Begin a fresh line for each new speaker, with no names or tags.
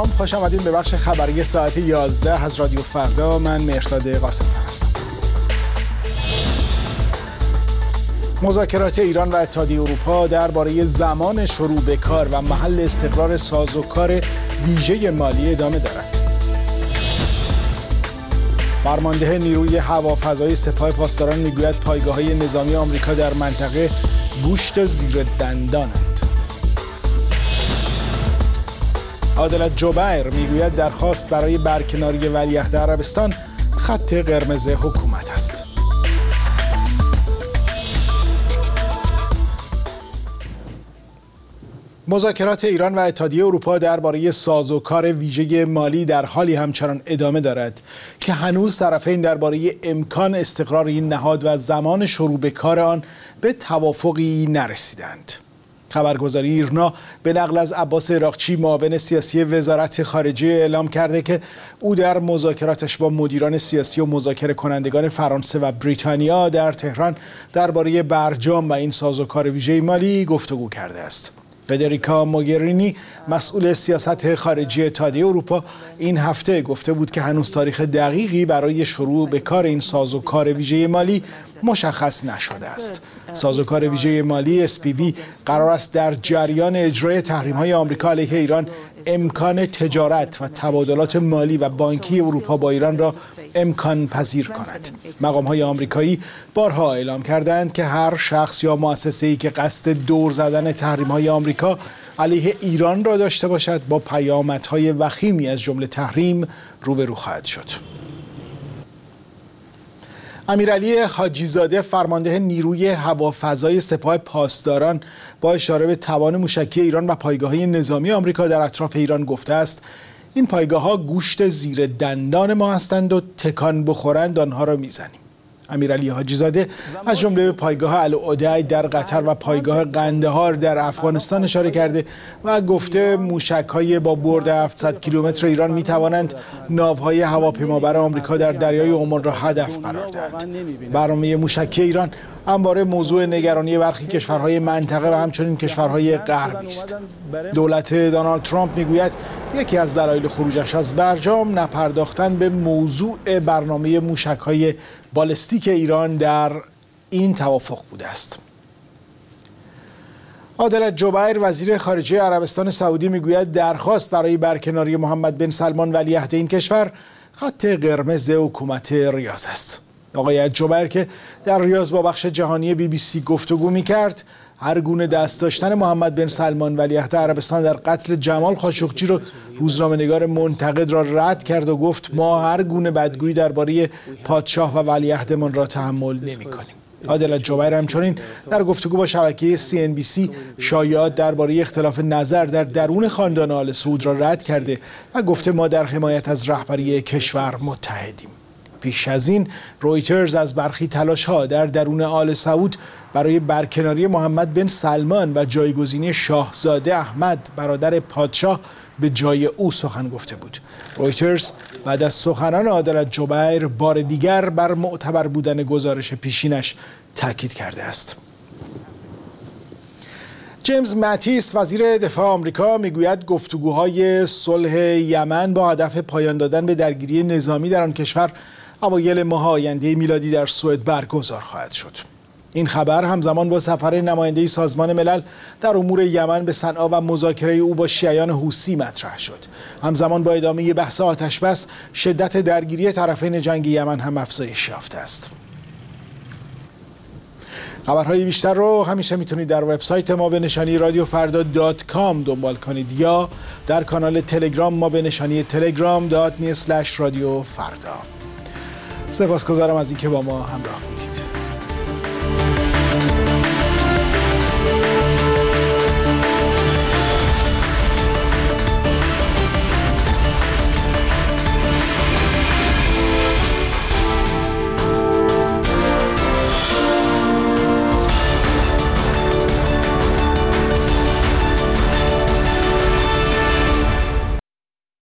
سلام، خوش آمدید به بخش خبری ساعت 11 از رادیو فردا. من مهرداد قاسمی هستم. مذاکرات ایران و اتحادیه اروپا درباره زمان شروع به کار و محل استقرار سازوکار ویژه مالی ادامه دارد. فرمانده نیروی هوافضایی سپاه پاسداران میگوید پایگاه‌های نظامی آمریکا در منطقه گوشت زیر دندانند. عادلت جبیر میگوید درخواست برای برکناری ولیعهد عربستان خط قرمز حکومت است. مذاکرات ایران و اتحادیه اروپا درباره سازوکار ویژه مالی در حالی همچنان ادامه دارد که هنوز طرفین درباره امکان استقرار این نهاد و زمان شروع به کار آن به توافقی نرسیدند. خبرگزاری ایرنا به نقل از عباس عراقچی معاون سیاسی وزارت خارجه اعلام کرده که او در مذاکراتش با مدیران سیاسی و مذاکره کنندگان فرانسه و بریتانیا در تهران درباره برجام و این سازوکار ویژه مالی گفتگو کرده است. فدریکا موگرینی مسئول سیاست خارجی اتحادیه اروپا این هفته گفته بود که هنوز تاریخ دقیقی برای شروع به کار این سازوکار ویژه مالی مشخص نشده است. سازوکار ویژه مالی SPV قرار است در جریان اجرای تحریم‌های آمریکا علیه ایران امکان تجارت و تبادلات مالی و بانکی اروپا با ایران را امکان پذیر کند. مقام‌های آمریکایی بارها اعلام کردند که هر شخص یا مؤسسه‌ای که قصد دور زدن تحریم‌های آمریکا علیه ایران را داشته باشد با پیامدهای وخیمی از جمله تحریم روبرو خواهد شد. امیرعلی حاجی‌زاده فرمانده نیروی هوافضای سپاه پاسداران با اشاره به توان موشکی ایران و پایگاه‌های نظامی آمریکا در اطراف ایران گفته است این پایگاه‌ها گوشت زیر دندان ما هستند و تکان بخورند آنها را می‌زنیم. امیرعلی حاجی‌زاده از جمله به پایگاه العدی در قطر و پایگاه قندهار در افغانستان اشاره کرده و گفته موشک‌های با برد 700 کیلومتر ایران می‌توانند ناوهای هواپیمابر آمریکا در دریای عمان را هدف قرار دهند. برنامه موشکی ایران همواره موضوع نگرانی برخی کشورهای منطقه و همچنین کشورهای غربی است. دولت دونالد ترامپ میگوید یکی از دلایل خروجش از برجام نپرداختن به موضوع برنامه موشک‌های بالستیک ایران در این توافق بوده است. عادلت جبیر وزیر خارجه عربستان سعودی میگوید درخواست برای برکناری محمد بن سلمان ولیعهد این کشور خط قرمز حکومت ریاض است. آقای جبیر که در ریاض با بخش جهانی BBC گفتگو می‌کرد، هر گونه دست داشتن محمد بن سلمان ولیعهد عربستان در قتل جمال خاشقچی را روزنامه‌نگار منتقد را رد کرد و گفت ما هر گونه بدگویی درباره پادشاه و ولیعهدمان را تحمل نمی‌کنیم. عادلت جبیر همچنین در گفتگو با شبکه CNBC شایعات درباره اختلاف نظر در درون خاندان آل سعود را رد کرده و گفته ما در حمایت از رهبری کشور متحدیم. پیش از این رویترز از برخی تلاش‌ها در درون آل سعود برای برکناری محمد بن سلمان و جایگزینی شاهزاده احمد برادر پادشاه به جای او سخن گفته بود. رویترز بعد از سخنان عادلت جبیر بار دیگر بر معتبر بودن گزارش پیشینش تاکید کرده است. جیمز ماتیس وزیر دفاع آمریکا میگوید گفتگوهای صلح یمن با هدف پایان دادن به درگیری نظامی در آن کشور اوایل ماه آینده میلادی در سوئد برگزار خواهد شد. این خبر همزمان با سفر نماینده سازمان ملل در امور یمن به صنعا و مذاکره او با شیعیان حوثی مطرح شد. همزمان با ادامه بحث آتش‌بس، شدت درگیری طرفین جنگ یمن هم افزایش یافته است. خبرهای بیشتر رو همیشه میتونید در وبسایت ما به نشانی radioffarda.com دنبال کنید یا در کانال تلگرام ما به نشانی telegram.me/radiofarda. سپاسگزارم از اینکه با ما همراه بودید.